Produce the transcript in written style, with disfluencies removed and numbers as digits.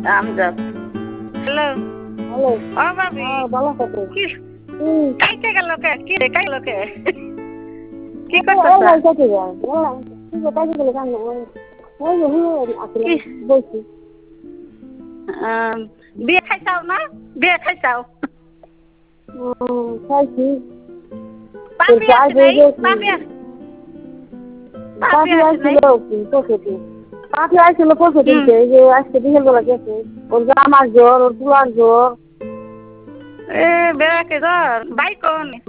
Amjad hello hello. ও ভাবি ভালো থাকো। কি হুম। কাইতে গেল কে কি রে কাইল কে কি এই করতেছ নাই কেটে যায়। বললাম কি যে কাজে গেলে কেন ওই যে আসলে কি বলছি। বিয়ে খাইছাও না বিয়ে খাইছাও খাইছি। পাপি চাই আসে হয়ে নাই গেছি। পাপি পাখি আসে নাই আসছিল পশুটি। পাখি আসছিল হুম পশুটিতে এই যে আজকে বিকেল বেলা গেছে। ওর জামার জ্বর, ওর পুলার জ্বর। এ বেড়াকে জ্বর বাইক